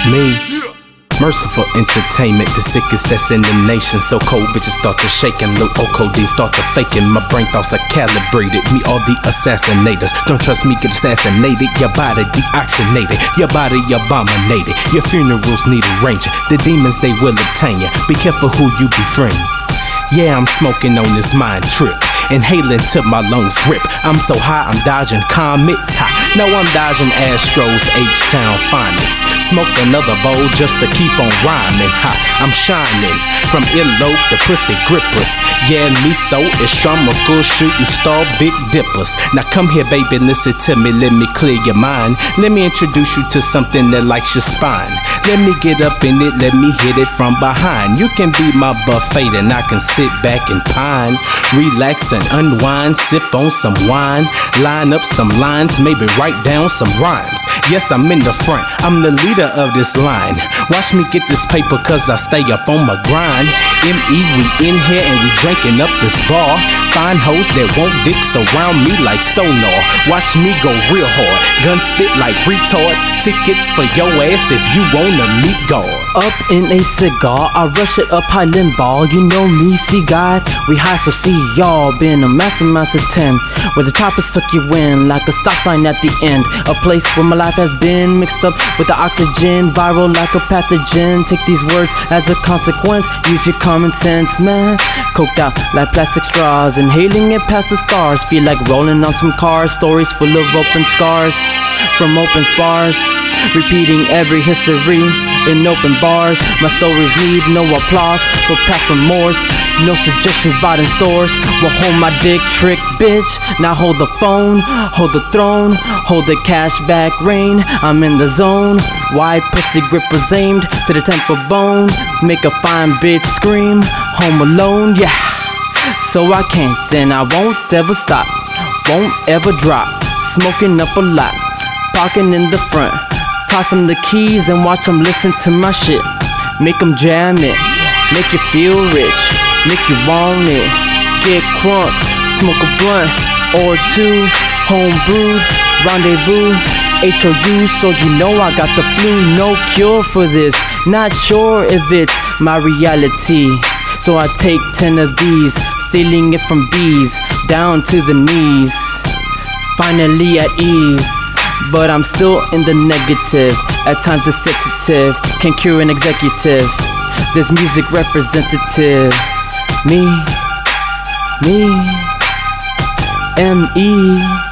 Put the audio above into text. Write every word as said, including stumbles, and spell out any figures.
Me, Merciful Entertainment, the sickest that's in the nation. So cold bitches start to shaking, Lil Codeine start to faking. My brain thoughts are calibrated, me all the assassinators. Don't trust me, get assassinated. Your body deoxygenated, your body abominated. Your funerals need arranging, the demons they will obtain you. Be careful who you befriend. Yeah, I'm smoking on this mind trip, inhaling till my lungs rip. I'm so high, I'm dodging comets. Ha. No, I'm dodging Astros, H-Town phonics. Smoked another bowl just to keep on rhyming. Ha. I'm shining from earlobe to pussy grippers. Yeah, me so astronomical, shooting star big dippers. Now come here, baby, listen to me, let me clear your mind. Let me introduce you to something that likes your spine. Let me get up in it, let me hit it from behind. You can be my buffet and I can sit back and pine, relax and unwind, sip on some wine, line up some lines, maybe write down some rhymes. Yes, I'm in the front, I'm the leader of this line. Watch me get this paper cause I stay up on my grind. M E, we in here and we drinking up this bar. Fine hoes that want dicks around me like sonar. Watch me go real hard, gun spit like retards. Tickets for your ass if you wanna meet God. Up in a cigar, I rush it up Highland Ball. You know me, see God, we high, so see y'all. Been a massive, massive ten, where the choppers took you in like a stop sign at the end. A place where my life has been mixed up with the oxygen, viral like a pathogen. Take these words as a consequence, use your common sense, man. Coked out like plastic straws, inhaling it past the stars. Feel like rolling on some cars, stories full of open scars from open spars. Repeating every history in open bars. My stories need no applause for past remorse. No suggestions bought in stores. Well, hold my dick trick, bitch. Now hold the phone, hold the throne, hold the cashback rain. I'm in the zone. Wide pussy grip was aimed to the temple bone. Make a fine bitch scream. Home alone, yeah. So I can't and I won't ever stop. Won't ever drop. Smoking up a lot. Parking in the front. Toss them the keys and watch them listen to my shit. Make them jam it, make you feel rich, make you want it. Get crunk, smoke a blunt or two. Home brewed, rendezvous, H O U. So you know I got the flu, no cure for this. Not sure if it's my reality. So I take ten of these, stealing it from bees, down to the knees. Finally at ease. But I'm still in the negative, at times deceptive, can cure an executive. This music representative, me, me, M E